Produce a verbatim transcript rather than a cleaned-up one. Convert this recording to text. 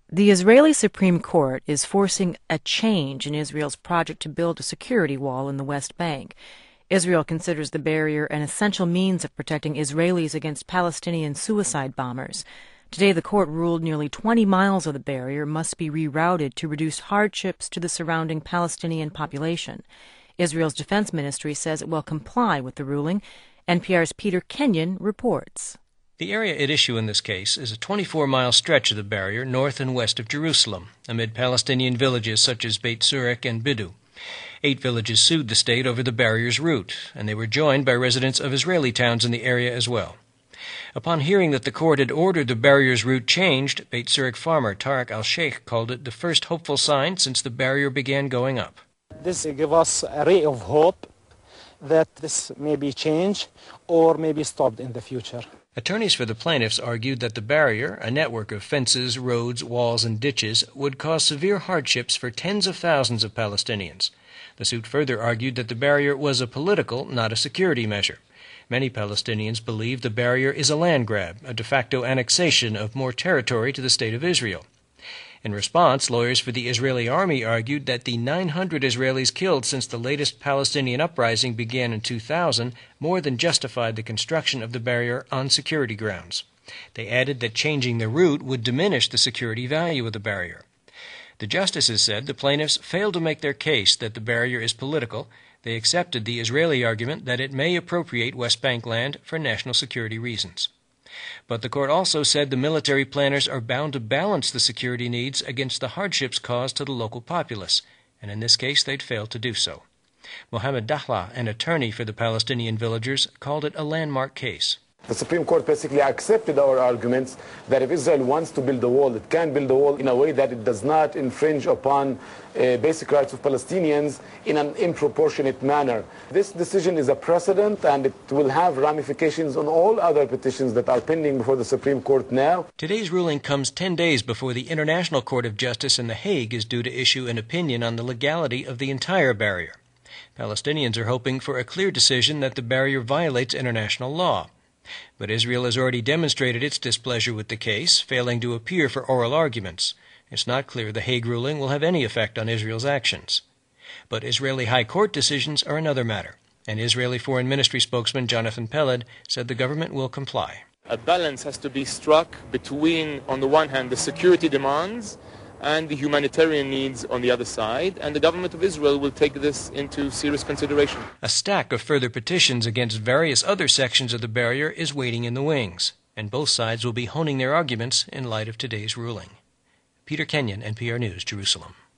The Israeli Supreme Court is forcing a change in Israel's project to build a security wall in the West Bank. Israel considers the barrier an essential means of protecting Israelis against Palestinian suicide bombers. Today, the court ruled nearly twenty miles of the barrier must be rerouted to reduce hardships to the surrounding Palestinian population. Israel's defense ministry says it will comply with the ruling. N P R's Peter Kenyon reports. The area at issue in this case is a twenty-four mile stretch of the barrier north and west of Jerusalem, amid Palestinian villages such as Beit Zurik and Bidu. Eight villages sued the state over the barrier's route, and they were joined by residents of Israeli towns in the area as well. Upon hearing that the court had ordered the barrier's route changed, Beit Zurik farmer Tarek al-Sheikh called it the first hopeful sign since the barrier began going up. This gives us a ray of hope that this may be changed or may be stopped in the future. Attorneys for the plaintiffs argued that the barrier, a network of fences, roads, walls, and ditches, would cause severe hardships for tens of thousands of Palestinians. The suit further argued that the barrier was a political, not a security measure. Many Palestinians believe the barrier is a land grab, a de facto annexation of more territory to the State of Israel. In response, lawyers for the Israeli army argued that the nine hundred Israelis killed since the latest Palestinian uprising began in two thousand more than justified the construction of the barrier on security grounds. They added that changing the route would diminish the security value of the barrier. The justices said the plaintiffs failed to make their case that the barrier is political. They accepted the Israeli argument that it may appropriate West Bank land for national security reasons. But the court also said the military planners are bound to balance the security needs against the hardships caused to the local populace, and in this case they'd failed to do so. Mohammed Dahla, an attorney for the Palestinian villagers, called it a landmark case. The Supreme Court basically accepted our arguments that if Israel wants to build a wall, it can build a wall in a way that it does not infringe upon uh, basic rights of Palestinians in an disproportionate manner. This decision is a precedent, and it will have ramifications on all other petitions that are pending before the Supreme Court now. Today's ruling comes ten days before the International Court of Justice in The Hague is due to issue an opinion on the legality of the entire barrier. Palestinians are hoping for a clear decision that the barrier violates international law. But Israel has already demonstrated its displeasure with the case, failing to appear for oral arguments. It's not clear the Hague ruling will have any effect on Israel's actions. But Israeli High Court decisions are another matter, and Israeli Foreign Ministry spokesman Jonathan Peled said the government will comply. A balance has to be struck between, on the one hand, the security demands and the humanitarian needs on the other side, and the government of Israel will take this into serious consideration. A stack of further petitions against various other sections of the barrier is waiting in the wings, and both sides will be honing their arguments in light of today's ruling. Peter Kenyon, N P R News, Jerusalem.